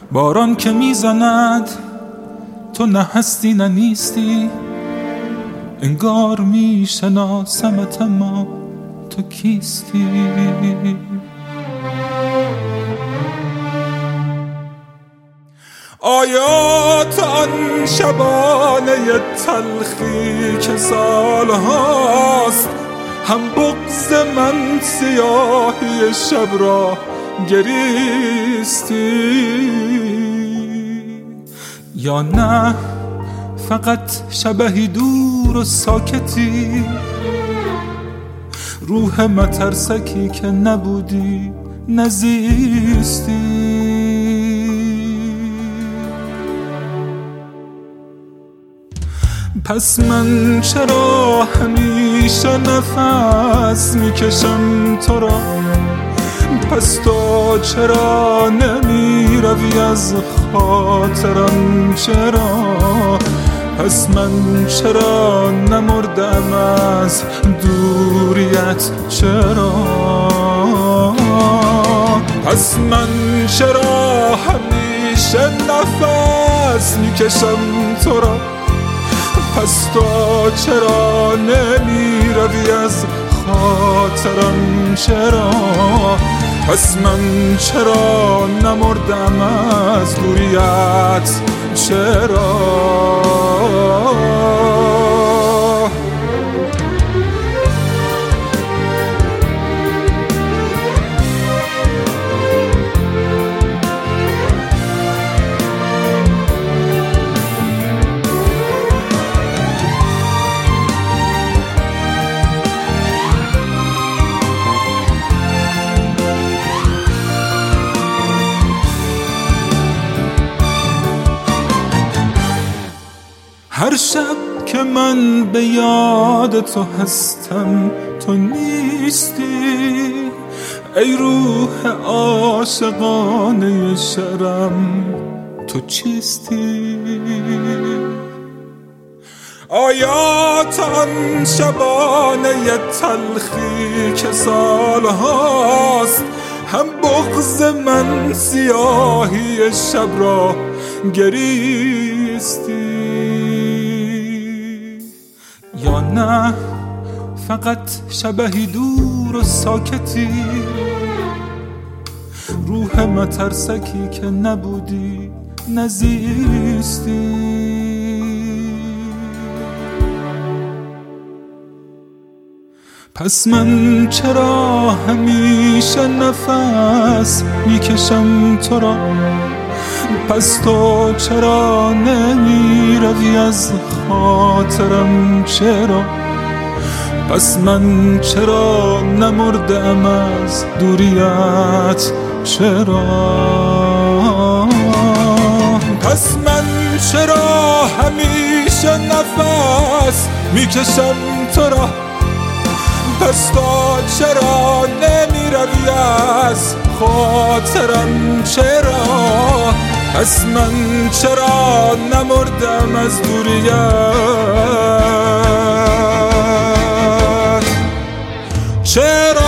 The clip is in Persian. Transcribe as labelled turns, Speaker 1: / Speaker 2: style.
Speaker 1: باران که میزند تو نه هستی نه نیستی، انگار میشناسمت اما تو کیستی. آیا تو آن شبانه تلخی که سالهاست هم بغض من سیاهی شب را گریستی، یا نه فقط شبهی دور و ساکتی، روح مترسکی که نبودی نزیستی. پس من چرا همیشه نفس میکشم تو را؟ پس تو چرا نمی روی از خاطرم؟ چرا؟ پس من چرا نمردم از دوریت؟ چرا؟ پس من چرا همیشه نفس میکشم تو را؟ پس تو چرا نمی روی از خاطرم؟ چرا؟ پس من چرا نمردم از دوریت؟ چرا؟ هر شب که من به یاد تو هستم تو نیستی، ای روح عاشقانه شرم تو چیستی؟ آیا تو آن شبانه تلخی که سالهاست هم بغض من سیاهی شب را گریستی، یا نه فقط شبهی دور و ساکتی، روح مترسکی که نبودی نزیستی؟ پس من چرا همیشه نفس میکشم تو را؟ پس تو چرا نمی روی از خاطرم؟ چرا؟ پس من چرا نمردم از دوریت؟ چرا؟ پس من چرا همیشه نفس میکشم تو را؟ پس تو چرا نمی روی از خاطرم؟ چرا؟ پس من چرا نمردم از دوریت؟ چرا؟